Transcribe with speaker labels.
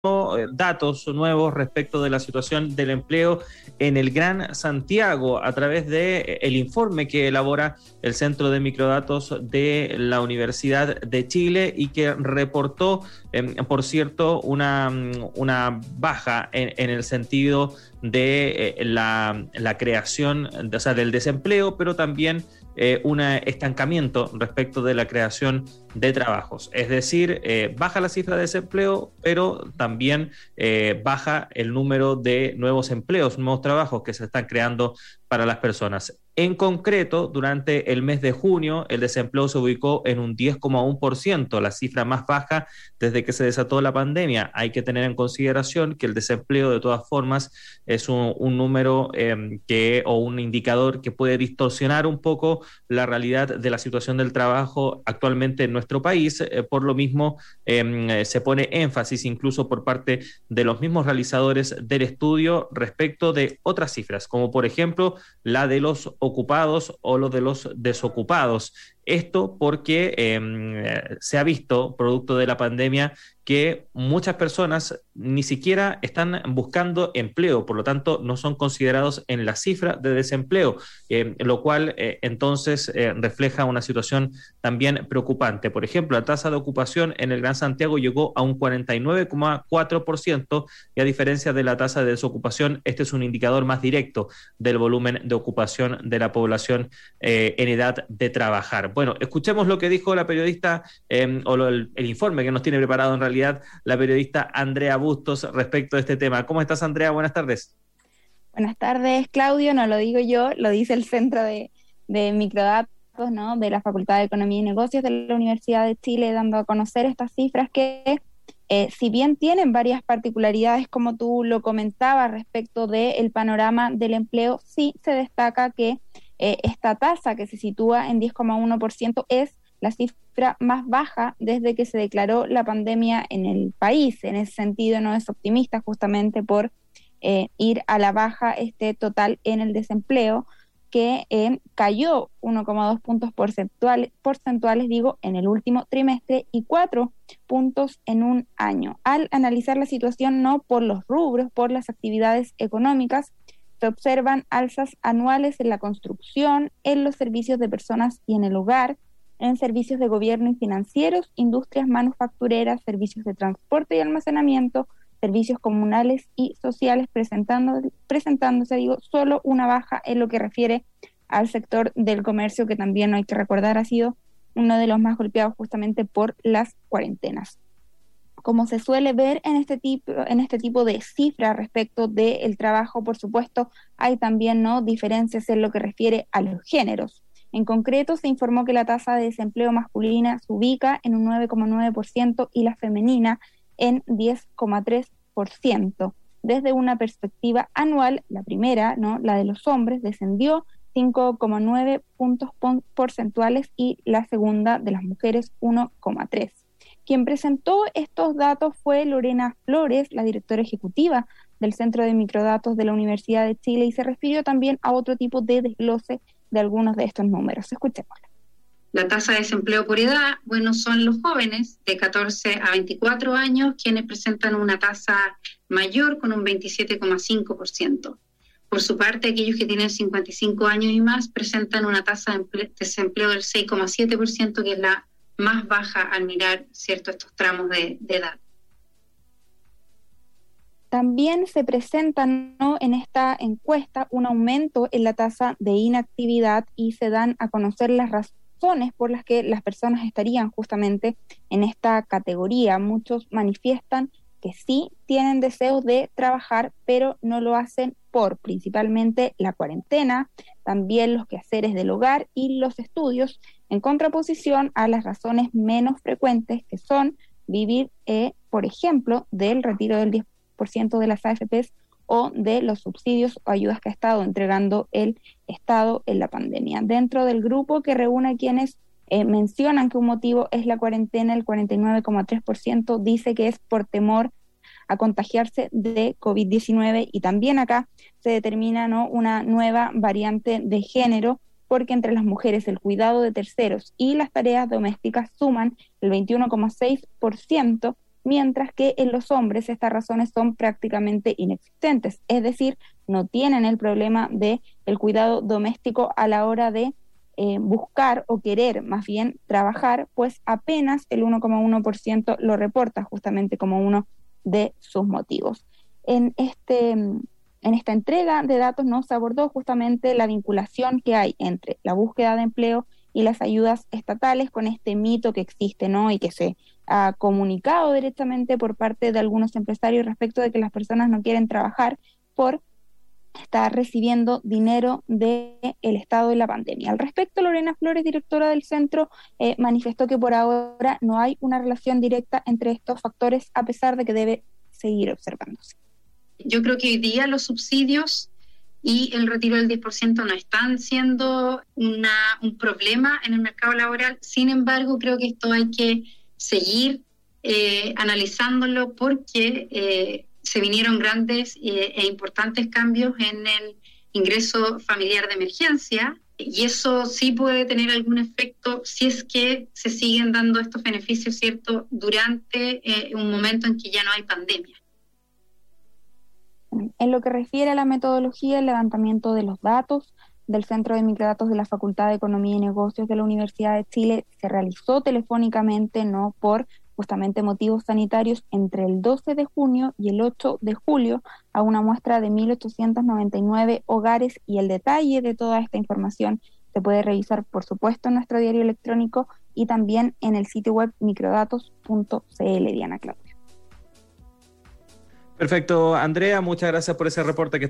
Speaker 1: datos nuevos respecto de la situación del empleo en el Gran Santiago a través de el informe que elabora el Centro de Microdatos de la Universidad de Chile y que reportó, por cierto, una baja en el sentido de la creación, o sea, del desempleo, pero también un estancamiento respecto de la creación de trabajos. Es decir, baja la cifra de desempleo, pero también baja el número de nuevos empleos, nuevos trabajos que se están creando para las personas. En concreto, durante el mes de junio, el desempleo se ubicó en un 10,1%, la cifra más baja desde que se desató la pandemia. Hay que tener en consideración que el desempleo, de todas formas, es un número o un indicador que puede distorsionar un poco la realidad de la situación del trabajo actualmente en nuestro país. Por lo mismo, se pone énfasis incluso por parte de los mismos realizadores del estudio respecto de otras cifras, como por ejemplo la de los ocupados o lo de los desocupados. Esto porque se ha visto, producto de la pandemia, que muchas personas ni siquiera están buscando empleo, por lo tanto no son considerados en la cifra de desempleo, lo cual entonces refleja una situación también preocupante. Por ejemplo, la tasa de ocupación en el Gran Santiago llegó a un 49,4% y a diferencia de la tasa de desocupación, este es un indicador más directo del volumen de ocupación de la población en edad de trabajar. Bueno, escuchemos lo que dijo la periodista el informe que nos tiene preparado en realidad la periodista Andrea Bustos respecto de este tema. ¿Cómo estás, Andrea? Buenas tardes.
Speaker 2: Buenas tardes, Claudio. No lo digo yo, lo dice el Centro de Microdatos, ¿no?, de la Facultad de Economía y Negocios de la Universidad de Chile, dando a conocer estas cifras que, si bien tienen varias particularidades, como tú lo comentabas, respecto del panorama del empleo, sí se destaca que esta tasa, que se sitúa en 10,1%, es la cifra más baja desde que se declaró la pandemia en el país. En ese sentido, no es optimista justamente por ir a la baja este total en el desempleo, que cayó 1,2 puntos porcentuales, en el último trimestre y 4 puntos en un año. Al analizar la situación no por los rubros, por las actividades económicas, se observan alzas anuales en la construcción, en los servicios de personas y en el hogar, en servicios de gobierno y financieros, industrias manufactureras, servicios de transporte y almacenamiento, servicios comunales y sociales, presentándose, solo una baja en lo que refiere al sector del comercio, que también hay que recordar ha sido uno de los más golpeados justamente por las cuarentenas. Como se suele ver en este tipo de cifras respecto del trabajo, por supuesto, hay también diferencias en lo que refiere a los géneros. En concreto, se informó que la tasa de desempleo masculina se ubica en un 9,9% y la femenina en 10,3%. Desde una perspectiva anual, la primera, la de los hombres, descendió 5,9 puntos porcentuales y la segunda de las mujeres 1,3. Quien presentó estos datos fue Lorena Flores, la directora ejecutiva del Centro de Microdatos de la Universidad de Chile, y se refirió también a otro tipo de desglose de algunos de estos números. Escuchémosla.
Speaker 3: La tasa de desempleo por edad, son los jóvenes de 14 a 24 años quienes presentan una tasa mayor con un 27,5%. Por su parte, aquellos que tienen 55 años y más presentan una tasa de desempleo del 6,7%, que es la más baja al mirar estos tramos de edad.
Speaker 2: También se presenta en esta encuesta un aumento en la tasa de inactividad y se dan a conocer las razones por las que las personas estarían justamente en esta categoría. Muchos manifiestan que sí tienen deseos de trabajar, pero no lo hacen por principalmente la cuarentena, también los quehaceres del hogar y los estudios, en contraposición a las razones menos frecuentes, que son vivir, por ejemplo, del retiro del 10% de las AFPs o de los subsidios o ayudas que ha estado entregando el Estado en la pandemia. Dentro del grupo que reúne a quienes mencionan que un motivo es la cuarentena, el 49,3% dice que es por temor a contagiarse de COVID-19, y también acá se determina una nueva variante de género, porque entre las mujeres el cuidado de terceros y las tareas domésticas suman el 21,6%, mientras que en los hombres estas razones son prácticamente inexistentes, es decir, no tienen el problema del cuidado doméstico a la hora de buscar o querer más bien trabajar, pues apenas el 1,1% lo reporta justamente como uno de sus motivos. En esta entrega de datos no se abordó justamente la vinculación que hay entre la búsqueda de empleo y las ayudas estatales, con este mito que existe, ¿no? Y que se ha comunicado directamente por parte de algunos empresarios respecto de que las personas no quieren trabajar por estar recibiendo dinero del Estado de la pandemia. Al respecto, Lorena Flores, directora del centro, manifestó que por ahora no hay una relación directa entre estos factores, a pesar de que debe seguir observándose.
Speaker 3: Yo creo que hoy día los subsidios y el retiro del 10% no están siendo un problema en el mercado laboral. Sin embargo, creo que esto hay que seguir analizándolo porque se vinieron grandes e importantes cambios en el ingreso familiar de emergencia, y eso sí puede tener algún efecto si es que se siguen dando estos beneficios, ¿cierto?, durante un momento en que ya no hay pandemia.
Speaker 2: En lo que refiere a la metodología, el levantamiento de los datos del Centro de Microdatos de la Facultad de Economía y Negocios de la Universidad de Chile se realizó telefónicamente, no por justamente motivos sanitarios, entre el 12 de junio y el 8 de julio a una muestra de 1.899 hogares, y el detalle de toda esta información se puede revisar, por supuesto, en nuestro diario electrónico y también en el sitio web microdatos.cl. Diana Claudia.
Speaker 1: Perfecto, Andrea, muchas gracias por ese reporte. Que